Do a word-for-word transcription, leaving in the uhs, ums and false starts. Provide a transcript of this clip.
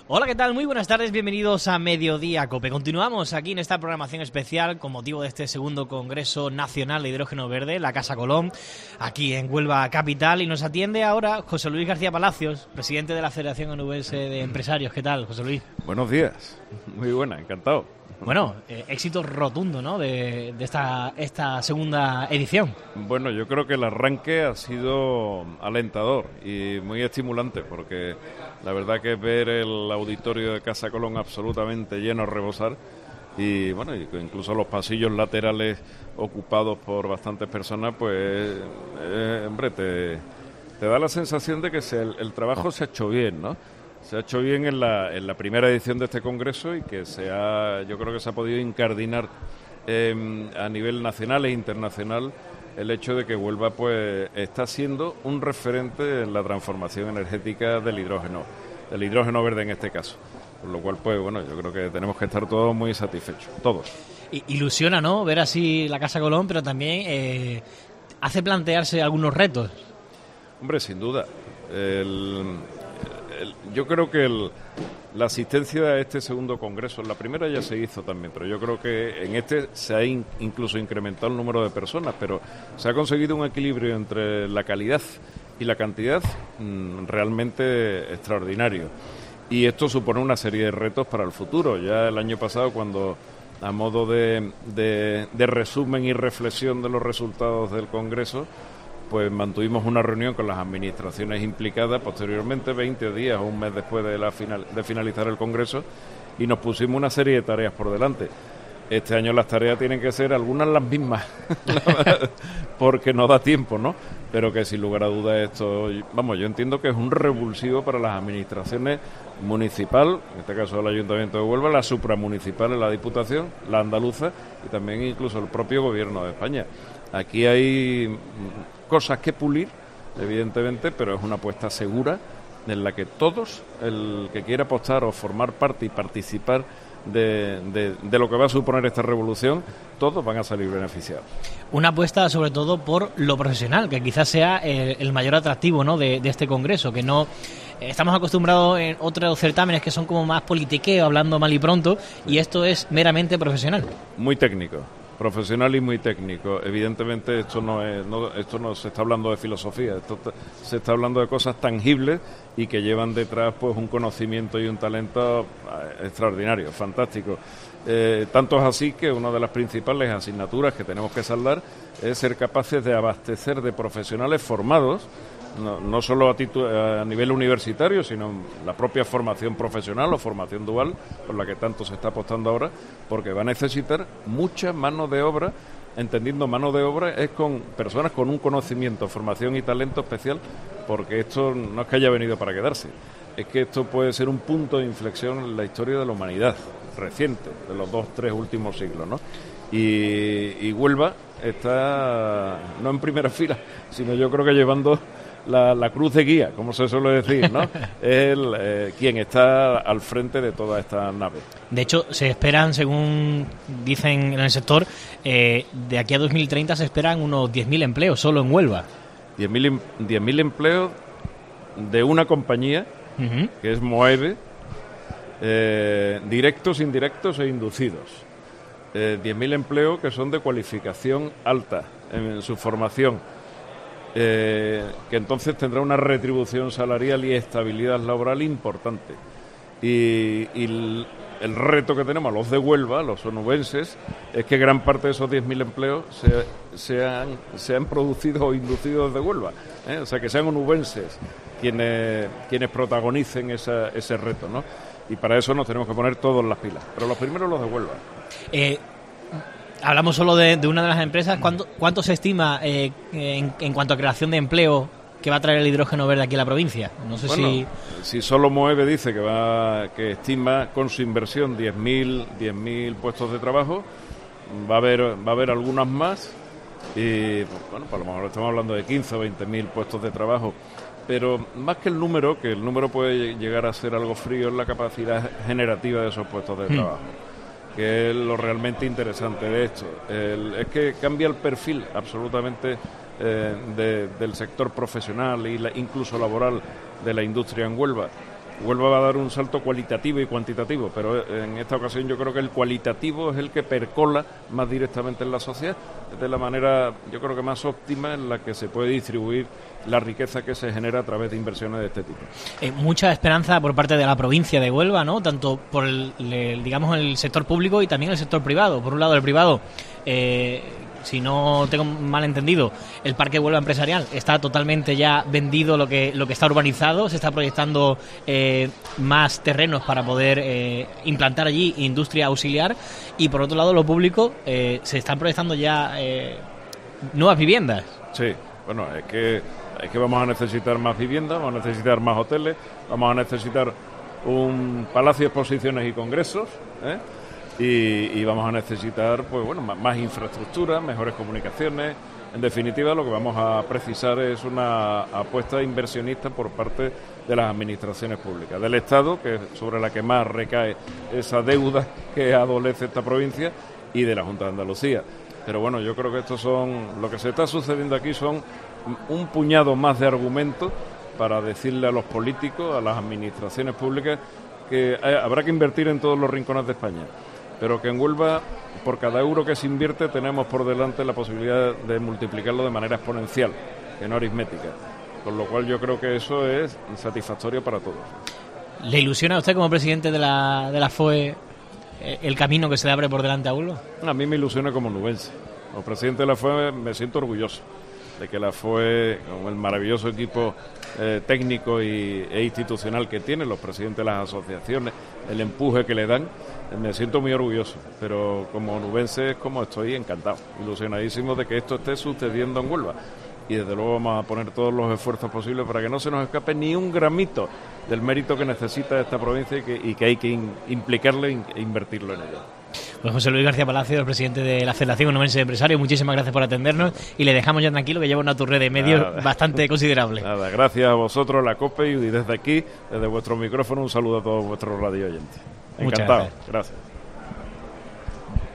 Hola, ¿qué tal? Muy buenas tardes, bienvenidos a Mediodía Cope. Continuamos aquí en esta programación especial con motivo de este segundo Congreso Nacional de Hidrógeno Verde, la Casa Colón, aquí en Huelva Capital, y nos atiende ahora José Luis García Palacios, presidente de la Federación Onubense de Empresarios. ¿Qué tal, José Luis? Buenos días, muy buena, encantado. Bueno, eh, éxito rotundo, ¿no?, de, de esta, esta segunda edición. Bueno, yo creo que el arranque ha sido alentador y muy estimulante, porque la verdad que ver el auditorio de Casa Colón absolutamente lleno a rebosar, y bueno, incluso los pasillos laterales ocupados por bastantes personas, pues, eh, hombre, te, te da la sensación de que se, el, el trabajo se ha hecho bien, ¿no? Se ha hecho bien en la, en la primera edición de este congreso y que se ha, yo creo que se ha podido incardinar eh, a nivel nacional e internacional el hecho de que Huelva pues está siendo un referente en la transformación energética del hidrógeno, del hidrógeno verde en este caso. Por lo cual, pues bueno, yo creo que tenemos que estar todos muy satisfechos, todos. Ilusiona, ¿no?, ver así la Casa Colón, pero también eh, hace plantearse algunos retos. Hombre, sin duda. El... Yo creo que el, la asistencia a este segundo congreso, en la primera ya se hizo también, pero yo creo que en este se ha in, incluso incrementado el número de personas, pero se ha conseguido un equilibrio entre la calidad y la cantidad mmm, realmente extraordinario. Y esto supone una serie de retos para el futuro. Ya el año pasado, cuando a modo de, de, de resumen y reflexión de los resultados del congreso, pues mantuvimos una reunión con las administraciones implicadas posteriormente, veinte días o un mes después de, la final, de finalizar el Congreso, y nos pusimos una serie de tareas por delante. Este año las tareas tienen que ser algunas las mismas, porque no da tiempo, ¿no? Pero que sin lugar a dudas esto, vamos, yo entiendo que es un revulsivo para las administraciones municipal, en este caso el Ayuntamiento de Huelva, la supramunicipal, la Diputación, la andaluza y también incluso el propio Gobierno de España. Aquí hay cosas que pulir, evidentemente, pero es una apuesta segura en la que todos, el que quiera apostar o formar parte y participar de, de, de lo que va a suponer esta revolución, todos van a salir beneficiados. Una apuesta sobre todo por lo profesional, que quizás sea el, el mayor atractivo, ¿no?, de, de este congreso, que no... Estamos acostumbrados en otros certámenes que son como más politiqueo, hablando mal y pronto, y esto es meramente profesional. Muy técnico. Profesional y muy técnico. Evidentemente esto no es, no, esto no se está hablando de filosofía, esto te, se está hablando de cosas tangibles y que llevan detrás pues un conocimiento y un talento eh, extraordinario, fantástico. Eh, tanto es así que una de las principales asignaturas que tenemos que saldar es ser capaces de abastecer de profesionales formados, no, no solo a, titu- a nivel universitario, sino la propia formación profesional o formación dual, por la que tanto se está apostando ahora, porque va a necesitar mucha mano de obra. Entendiendo mano de obra es con personas con un conocimiento, formación y talento especial, porque esto no es que haya venido para quedarse, es que esto puede ser un punto de inflexión en la historia de la humanidad reciente, de los dos, tres últimos siglos, ¿no? Y, y Huelva está no en primera fila, sino yo creo que llevando La, la cruz de guía, como se suele decir, ¿no? Es el, eh, quien está al frente de toda esta nave. De hecho, se esperan, según dicen en el sector, eh, de aquí a dos mil treinta se esperan unos diez mil empleos solo en Huelva. diez mil empleos de una compañía, uh-huh. que es Moeve, eh, directos, indirectos e inducidos. Eh, diez mil empleos que son de cualificación alta en, en su formación. Eh, que entonces tendrá una retribución salarial y estabilidad laboral importante. Y, y el, el reto que tenemos los de Huelva, los onubenses, es que gran parte de esos diez mil empleos se, se, han, se han producido o inducido desde Huelva, ¿eh? O sea, que sean onubenses quienes, quienes protagonicen esa, ese reto, ¿no? Y para eso nos tenemos que poner todos las pilas, pero los primeros los de Huelva. Eh... Hablamos solo de, de una de las empresas. ¿Cuánto, cuánto se estima eh, en, en cuanto a creación de empleo que va a traer el hidrógeno verde aquí a la provincia? No sé bueno, si... si solo Moeve dice que va que estima con su inversión diez mil puestos de trabajo, va a haber va a haber algunas más y bueno, pues a lo mejor estamos hablando de quince o veinte mil puestos de trabajo. Pero más que el número, que el número puede llegar a ser algo frío, es la capacidad generativa de esos puestos de trabajo. Hmm. Que es lo realmente interesante de esto. El, es que cambia el perfil absolutamente eh, de, del sector profesional y la, incluso laboral de la industria en Huelva. Huelva va a dar un salto cualitativo y cuantitativo, pero en esta ocasión yo creo que el cualitativo es el que percola más directamente en la sociedad, es de la manera, yo creo que más óptima en la que se puede distribuir la riqueza que se genera a través de inversiones de este tipo. Eh, mucha esperanza por parte de la provincia de Huelva, ¿no? Tanto por el, el digamos el sector público y también el sector privado. Por un lado el privado, eh, si no tengo mal entendido, el Parque Huelva Empresarial está totalmente ya vendido, lo que lo que está urbanizado, se está proyectando eh, más terrenos para poder eh, implantar allí industria auxiliar, y por otro lado lo público, eh, se están proyectando ya eh, nuevas viviendas. Sí, bueno, es que, es que vamos a necesitar más viviendas, vamos a necesitar más hoteles, vamos a necesitar un palacio de exposiciones y congresos, ¿eh? Y, y vamos a necesitar, pues bueno, más, más infraestructura, mejores comunicaciones. En definitiva, lo que vamos a precisar es una apuesta inversionista por parte de las administraciones públicas, del Estado, que es sobre la que más recae esa deuda que adolece esta provincia, y de la Junta de Andalucía. Pero bueno, yo creo que estos son, lo que se está sucediendo aquí son un puñado más de argumentos para decirle a los políticos, a las administraciones públicas, que hay, habrá que invertir en todos los rincones de España, pero que en Huelva, por cada euro que se invierte, tenemos por delante la posibilidad de multiplicarlo de manera exponencial, que no aritmética. Con lo cual yo creo que eso es satisfactorio para todos. ¿Le ilusiona a usted como presidente de la, de la F O E el camino que se le abre por delante a Huelva? A mí me ilusiona como nubense. Como presidente de la F O E me siento orgulloso de que la F O E, con el maravilloso equipo eh, técnico y, e institucional que tiene, los presidentes de las asociaciones, el empuje que le dan, eh, me siento muy orgulloso. Pero como nubense es como estoy encantado, ilusionadísimo de que esto esté sucediendo en Huelva. Y desde luego vamos a poner todos los esfuerzos posibles para que no se nos escape ni un gramito del mérito que necesita esta provincia y que, y que hay que in, implicarle e invertirlo en ella. Pues José Luis García Palacio, el presidente de la Federación Onubense de Empresarios, muchísimas gracias por atendernos y le dejamos ya tranquilo, que lleva una turre de medios nada, bastante considerable. Nada, gracias a vosotros, la COPE, y desde aquí, desde vuestro micrófono, un saludo a todos vuestros radio oyentes. Encantado. Muchas gracias. Gracias.